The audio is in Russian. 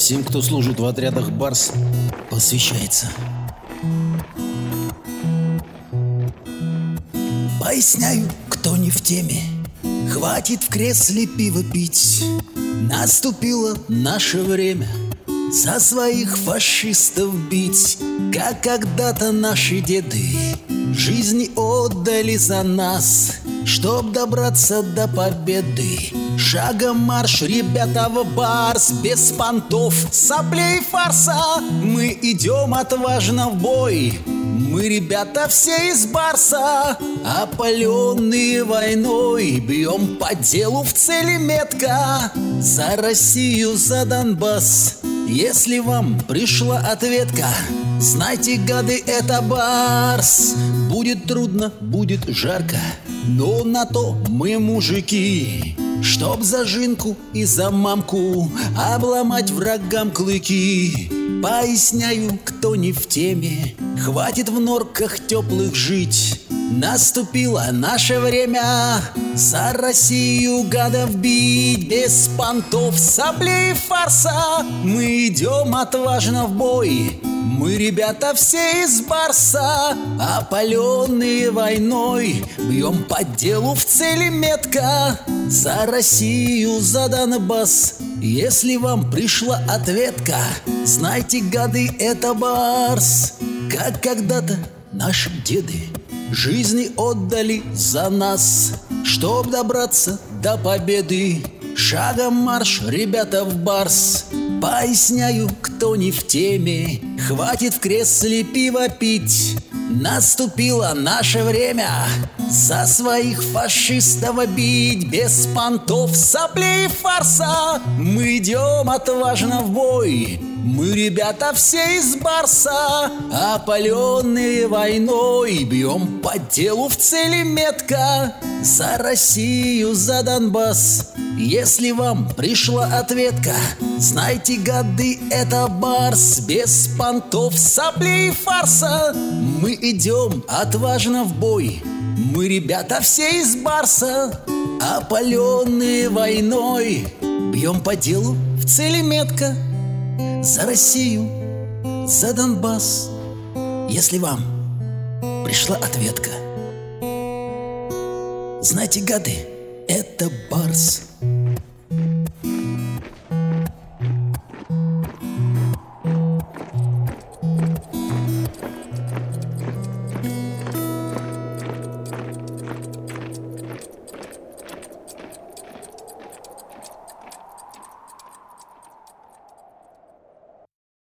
Всем, кто служит в отрядах «Барс», посвящается. Поясняю, кто не в теме, хватит в кресле пиво пить. Наступило наше время за своих фашистов бить. Как когда-то наши деды жизни отдали за нас, чтоб добраться до победы. Шагом марш, ребята, в Барс, без понтов, соплей и фарса. Мы идем отважно в бой, мы, ребята, все из Барса, опаленные войной, бьем по делу в цели метко. За Россию, за Донбасс, если вам пришла ответка, знайте, гады, это Барс. Будет трудно, будет жарко, но на то мы мужики, чтоб за жинку и за мамку обломать врагам клыки. Поясняю, кто не в теме, хватит в норках теплых жить. Наступило наше время за Россию гадов бить. Без понтов, соплей и фарса мы идем отважно в бой. Мы, ребята, все из Барса, опаленные войной, бьем по делу в цели метко. За Россию, за Донбасс, если вам пришла ответка, знайте, гады, это Барс. Как когда-то наши деды жизни отдали за нас, чтоб добраться до победы. Шагом марш, ребята, в Барс. Поясняю, кто не в теме, хватит в кресле пиво пить. Наступило наше время за своих фашистов бить. Без понтов, соплей и фарса мы идем отважно в бой. Мы, ребята, все из Барса, опаленные войной, бьем по делу в цели метко. За Россию, за Донбасс, если вам пришла ответка, знайте, гады, это Барс. Без понтов, соплей и фарса мы идем отважно в бой. Мы, ребята, все из Барса, опаленные войной, бьем по делу в цели метко. За Россию, за Донбасс, если вам пришла ответка, знайте, гады, это Барс.